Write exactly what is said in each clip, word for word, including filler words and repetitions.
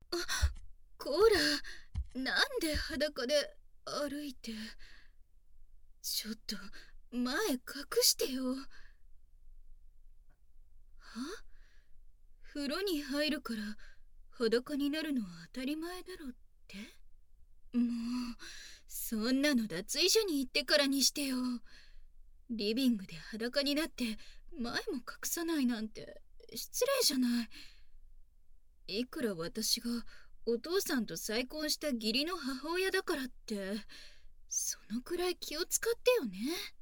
こら、なんで裸で歩いて。ちょっと前隠してよ。は？風呂に入るから裸になるのは当たり前だろって。もうそんなの脱衣所に行ってからにしてよ。リビングで裸になって前も隠さないなんて失礼じゃない。いくら私がお父さんと再婚した義理の母親だからってそのくらい気を使ってよね。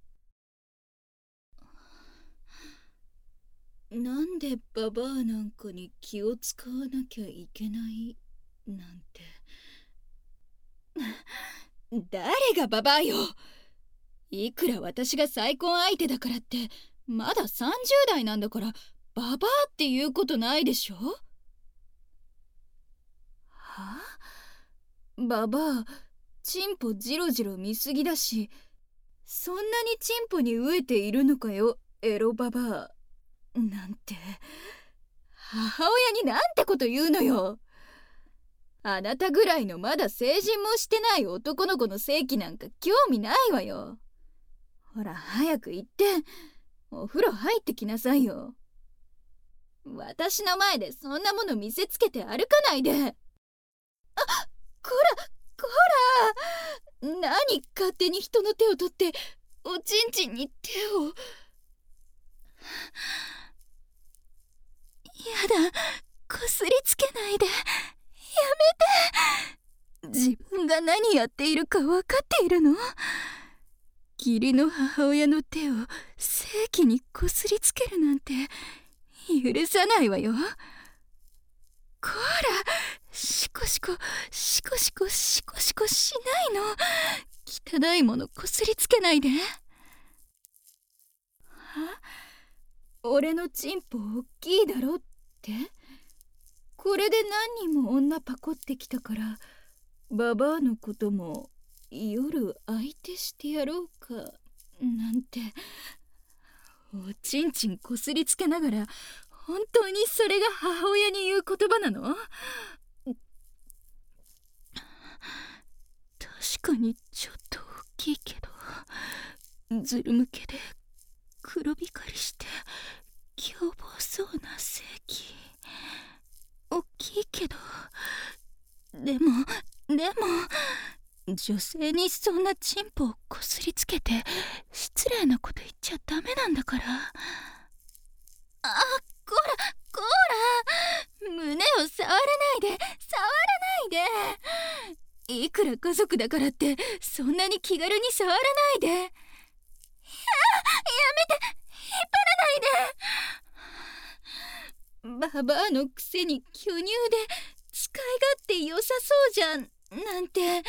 なんでババアなんかに気を使わなきゃいけないなんて。誰がババアよ。いくら私が再婚相手だからってまださんじゅう代なんだからババアって言うことないでしょ。は？ババア、チンポジロジロ見すぎだし、そんなにチンポに飢えているのかよ、エロババアなんて。母親になんてこと言うのよ。あなたぐらいのまだ成人もしてない男の子の性器なんか興味ないわよ。ほら早く行ってお風呂入ってきなさいよ。私の前でそんなもの見せつけて歩かないで。あ、こらこら、何勝手に人の手を取っておちんちんに手を。やだ、こすりつけないで、やめて。自分が何やっているか分かっているの？義理の母親の手を性器にこすりつけるなんて許さないわよ。こら、シコシコシコシコシコシコしないの。汚いものこすりつけないで。は？俺のチンポ大きいだろって？これで何人も女パコってきたからババアのことも夜相手してやろうかなんて。おちんちんこすりつけながら本当にそれが母親に言う言葉なの？確かにちょっと大きいけど、ずるむけで黒光りして凶暴そうな性器。大きいけど、でもでも女性にそんなチンポをこすりつけて失礼なこと言っちゃダメなんだから。あ、こらこら、胸を触らないで触らないで。いくら家族だからってそんなに気軽に触らないで。や、やめて、引っ張らないで。ババアのくせに巨乳で使い勝手良さそうじゃんなんて。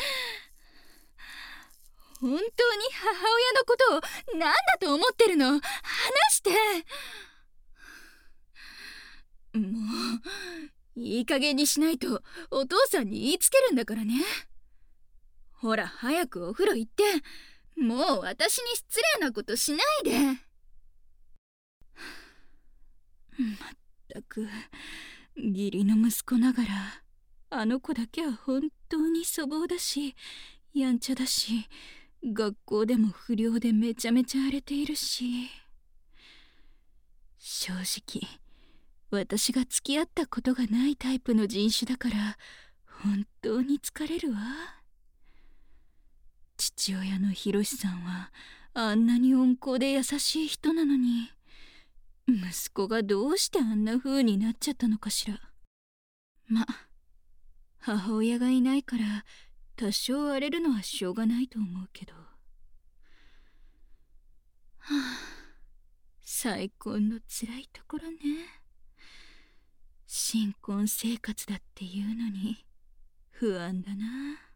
本当に母親のことを何だと思ってるの？話して。もういい加減にしないとお父さんに言いつけるんだからね。ほら早くお風呂行って、もう私に失礼なことしないで。まったく義理の息子ながらあの子だけは本当に粗暴だしやんちゃだし、学校でも不良でめちゃめちゃ荒れているし。正直私が付き合ったことがないタイプの人種だから本当に疲れるわ。父親のひろしさんはあんなに温厚で優しい人なのに、息子がどうしてあんな風になっちゃったのかしら。ま、母親がいないから多少荒れるのはしょうがないと思うけど。はあ、再婚の辛いところね。新婚生活だっていうのに不安だな。